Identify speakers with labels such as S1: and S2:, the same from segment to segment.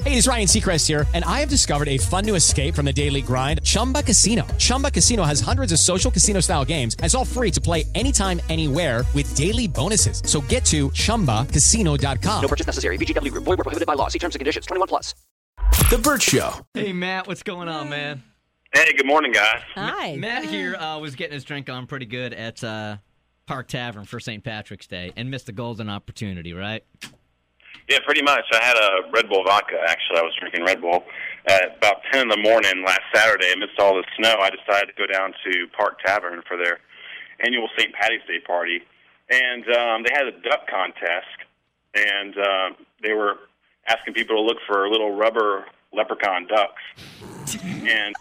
S1: Hey, it's Ryan Seacrest here, and I have discovered a fun new escape from the daily grind, Chumba Casino. Chumba Casino has hundreds of social casino-style games, and it's all free to play anytime, anywhere with daily bonuses. So get to ChumbaCasino.com.
S2: No purchase necessary. VGW Group. Void where prohibited by law. See terms and conditions. 21 plus.
S3: The Burt Show.
S4: Hey, Matt, what's going on, man?
S5: Hey, good morning, guys.
S6: Hi.
S4: Matt here was getting his drink on pretty good at Park Tavern for St. Patrick's Day and missed the golden opportunity, right?
S5: Yeah, pretty much. I had a Red Bull vodka, actually. I was drinking Red Bull at about 10 in the morning last Saturday. Amidst all the snow, I decided to go down to Park Tavern for their annual St. Patty's Day party. And they had a duck contest, and they were asking people to look for little rubber leprechaun ducks. And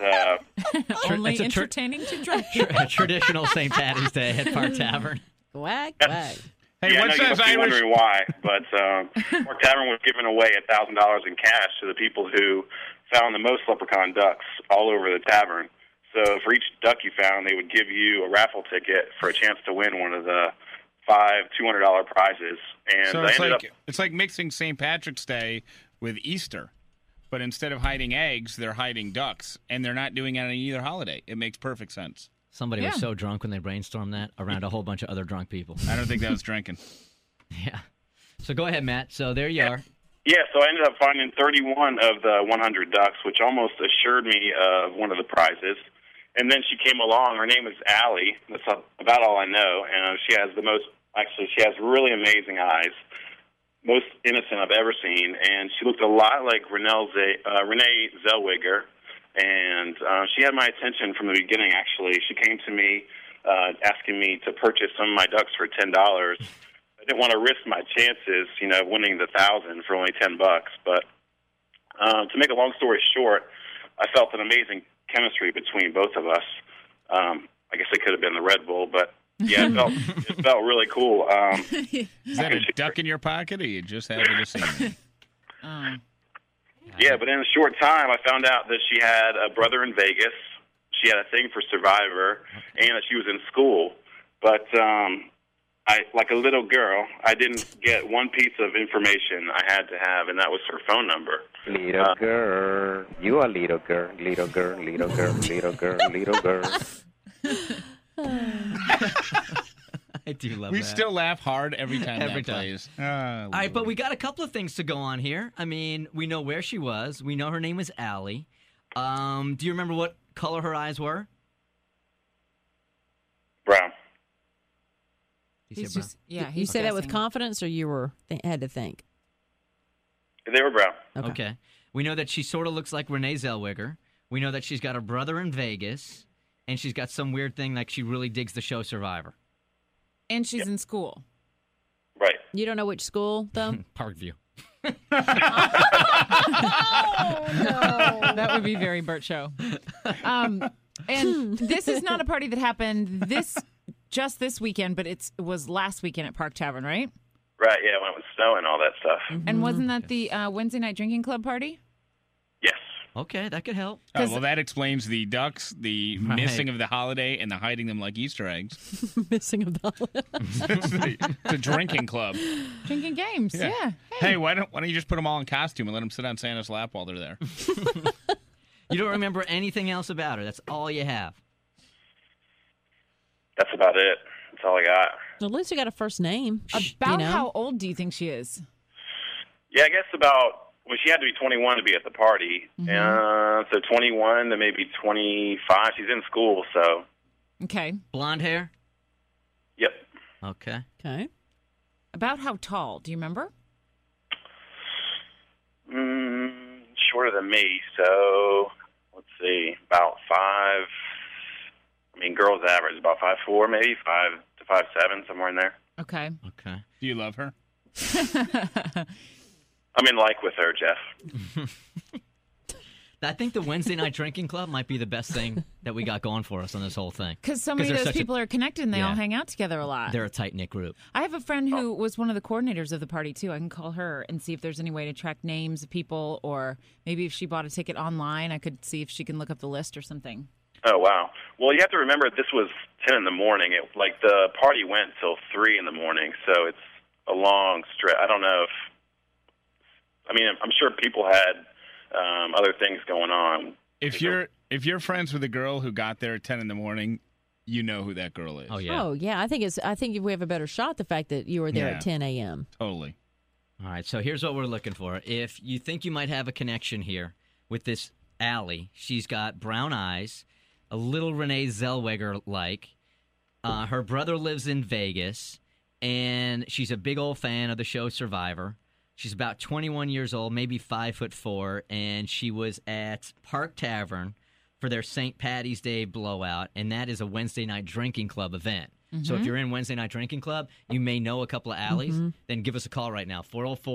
S6: Only entertaining to drink.
S4: A traditional St. Patty's Day at Park Tavern.
S6: Wag, wag.
S5: Hey, I know you must be wondering why, but Park Tavern was giving away $1,000 in cash to the people who found the most leprechaun ducks all over the tavern. So for each duck you found, they would give you a raffle ticket for a chance to win one of the $5 $200 prizes. And
S7: so it's like mixing St. Patrick's Day with Easter, but instead of hiding eggs, they're hiding ducks, and they're not doing it on either holiday. It makes perfect sense.
S4: Somebody was so drunk when they brainstormed that around a whole bunch of other drunk people.
S7: I don't think that was drinking.
S4: Yeah. So go ahead, Matt. So there you are.
S5: Yeah, so I ended up finding 31 of the 100 ducks, which almost assured me of one of the prizes. And then she came along. Her name is Allie. That's about all I know. And she has she has really amazing eyes, most innocent I've ever seen. And she looked a lot like Renee Zellweger. And she had my attention from the beginning, actually. She came to me asking me to purchase some of my ducks for $10. I didn't want to risk my chances, winning the 1,000 for only $10. But to make a long story short, I felt an amazing chemistry between both of us. I guess it could have been the Red Bull, but yeah, it felt really cool.
S7: Is that a duck in your pocket, or you just happy to see me?
S5: Yeah, but in a short time, I found out that she had a brother in Vegas. She had a thing for Survivor, and that she was in school. But like a little girl, I didn't get one piece of information I had to have, and that was her phone number.
S8: Little girl, you are little girl, little girl, little girl, little girl, little girl.
S4: I do love that.
S7: We still laugh hard every time that plays.
S4: All right, but we got a couple of things to go on here. I mean, we know where she was. We know her name was Allie. Do you remember what color her eyes were?
S5: Brown.
S6: You said that with confidence, or you had to think?
S5: They were brown.
S4: Okay. We know that she sort of looks like Renee Zellweger. We know that she's got a brother in Vegas, and she's got some weird thing like she really digs the show Survivor.
S6: And she's in school.
S5: Right.
S6: You don't know which school, though?
S4: Parkview.
S6: Oh, no. That would be very Burt Show. And this is not a party that happened just this weekend, but it was last weekend at Park Tavern, right?
S5: Right, yeah, when it was snowing and all that stuff.
S6: Mm-hmm. And wasn't that the Wednesday night drinking club party?
S5: Yes.
S4: Okay, that could help.
S7: Well, that explains the ducks, the missing of the holiday, and the hiding them like Easter eggs.
S6: Missing of the holiday.
S7: It's a drinking club.
S6: Drinking games, yeah.
S7: Hey, why don't you just put them all in costume and let them sit on Santa's lap while they're there?
S4: You don't remember anything else about her. That's all you have.
S5: That's about it. That's all I got.
S6: At least you got a first name.
S9: About how old do you think she is?
S5: Yeah, I guess she had to be 21 to be at the party. Mm-hmm. So 21 to maybe 25. She's in school, so.
S9: Okay.
S4: Blonde hair?
S5: Yep.
S4: Okay.
S9: About how tall? Do you remember?
S5: Shorter than me, so let's see, about 5. I mean, girls average about 5'4", maybe 5 to 5'7", somewhere in there.
S9: Okay.
S7: Do you love her?
S5: I'm in like with her, Jeff.
S4: I think the Wednesday night drinking club might be the best thing that we got going for us on this whole thing.
S9: Because so many of those people are connected and they all hang out together a lot.
S4: They're a tight-knit group.
S9: I have a friend who was one of the coordinators of the party, too. I can call her and see if there's any way to track names of people, or maybe if she bought a ticket online, I could see if she can look up the list or something.
S5: Oh, wow. Well, you have to remember this was 10 in the morning. The party went till 3 in the morning, so it's a long stretch. I don't know I'm sure people had other things going on.
S7: If you're friends with a girl who got there at 10 in the morning, you know who that girl is.
S4: Oh, yeah.
S3: Oh, yeah. I think we have a better shot the fact that you were there
S7: Yeah.
S3: at 10 a.m.
S7: Totally.
S4: All right, so here's what we're looking for. If you think you might have a connection here with this Allie, she's got brown eyes, a little Renee Zellweger-like. Her brother lives in Vegas, and she's a big old fan of the show Survivor. She's about 21 years old, maybe 5'4", and she was at Park Tavern for their St. Patty's Day blowout, and that is a Wednesday night drinking club event. So if you're in Wednesday night drinking club, you may know a couple of Allies, then give us a call right now,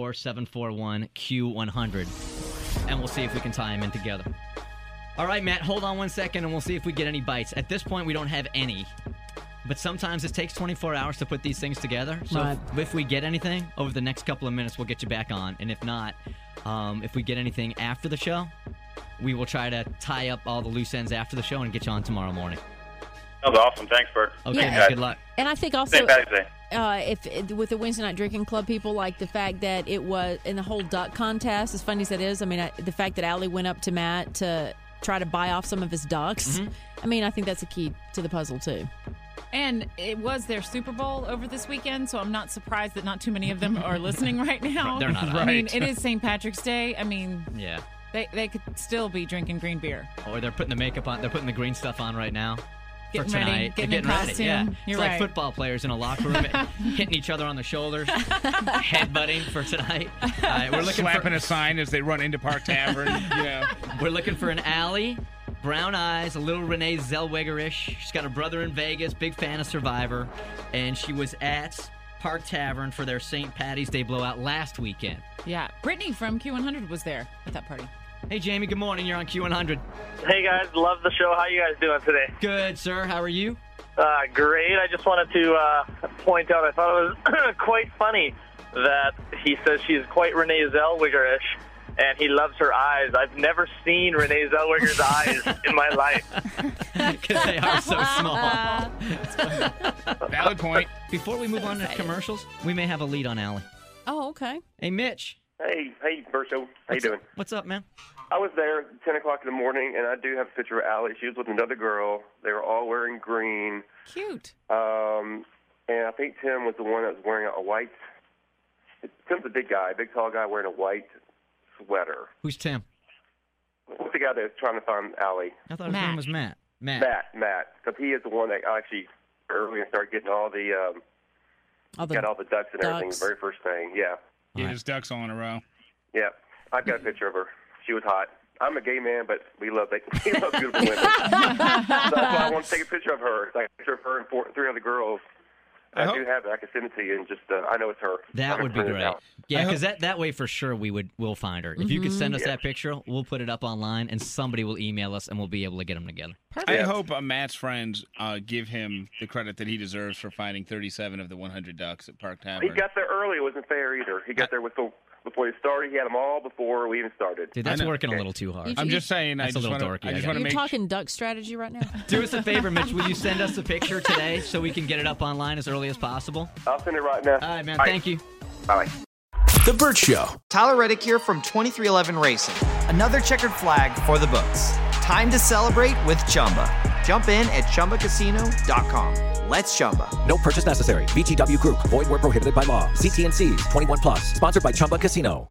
S4: 404-741-Q100, and we'll see if we can tie them in together. All right, Matt, hold on 1 second, and we'll see if we get any bites. At this point, we don't have any, but sometimes it takes 24 hours to put these things together. So
S3: Right.
S4: if we get anything over the next couple of minutes, we'll get you back on, and if not, if we get anything after the show, we will try to tie up all the loose ends after the show and get you on tomorrow morning.
S5: That was awesome. Thanks, Bert.
S4: Okay,
S3: Yeah.
S4: man, good luck.
S3: And I think also,
S5: St. Patty's Day.
S3: if with the Wednesday night drinking club people, like the fact that it was in the whole duck contest, as funny as that is, I mean, the fact that Allie went up to Matt to try to buy off some of his ducks, I mean, I think that's a key to the puzzle too.
S6: And it was their Super Bowl over this weekend, so I'm not surprised that not too many of them are listening right now.
S4: They're not.
S6: I mean,
S7: Right.
S6: it is St. Patrick's Day. I mean,
S4: Yeah.
S6: they could still be drinking green beer.
S4: Or they're putting the makeup on. They're putting the green stuff on right now
S6: Getting
S4: for
S6: ready,
S4: tonight.
S6: getting
S4: They're
S6: in
S4: ready.
S6: costume.
S4: Yeah.
S6: You're
S4: It's like
S6: right.
S4: football players in a locker room hitting each other on the shoulders, headbutting for tonight. All right, we're looking
S7: Slapping a sign as they run into Park Tavern.
S4: We're looking for an Allie, brown eyes, a little Renee Zellweger-ish. She's got a brother in Vegas, big fan of Survivor, and she was at Park Tavern for their St. Patty's Day blowout last weekend.
S6: Yeah. Brittany from Q100 was there at that party.
S4: Hey, Jamie, good morning. You're on Q100.
S10: Hey guys, love the show. How you guys doing today?
S4: Good, sir. How are you?
S10: Great. I just wanted to point out, I thought it was quite funny that he says she's quite Renee Zellweger-ish, and he loves her eyes. I've never seen Renee Zellweger's eyes in my life.
S4: Because they are so small.
S7: Valid point.
S4: Before we move on to commercials, we may have a lead on Allie.
S3: Oh, okay.
S4: Hey, Mitch.
S11: Hey, Berto. How you doing?
S4: What's up, man?
S11: I was there at 10 o'clock in the morning, and I do have a picture of Allie. She was with another girl. They were all wearing green.
S6: Cute.
S11: And I think Tim was the one that was wearing a white. Tim's a big guy, big tall guy wearing a white sweater.
S4: Who's Tim?
S11: What's the guy that was trying to find Allie?
S4: I thought his name was Matt.
S11: Matt. Because he is the one that actually early started getting all the got all the ducks and everything. The very first thing, yeah.
S7: Yeah, his ducks all in a row.
S11: Yeah, I've got a picture of her. She was hot. I'm a gay man, but we love beautiful women. So that's why I want to take a picture of her. It's like a picture of her and three other girls. I do have it. I can send it to you, and just I know it's her.
S4: That would be great.
S11: Out.
S4: Yeah, because that way for sure we'll find her. If you could send us that picture, we'll put it up online, and somebody will email us, and we'll be able to get them together.
S7: I hope Matt's friends give him the credit that he deserves for finding 37 of the 100 ducks at Park Tavern.
S11: He got there early. It wasn't fair either. He got there before he started. He had them all before we even started.
S4: Dude, that's working a little too hard.
S7: I'm just saying.
S4: That's
S7: I
S4: a
S7: just
S4: little
S7: want
S4: dorky.
S7: to
S3: You're
S7: make
S3: talking duck strategy right now?
S4: Do us a favor, Mitch. Will you send us a picture today so we can get it up online as early as possible?
S11: I'll send it right now.
S4: All right, man. Thank you.
S11: Bye.
S12: The Burt Show. Tyler Reddick here from 2311 Racing. Another checkered flag for the books. Time to celebrate with Chumba. Jump in at ChumbaCasino.com. Let's Chumba.
S1: No purchase necessary. VGW Group. Void where prohibited by law. See T&Cs. 21+. Sponsored by Chumba Casino.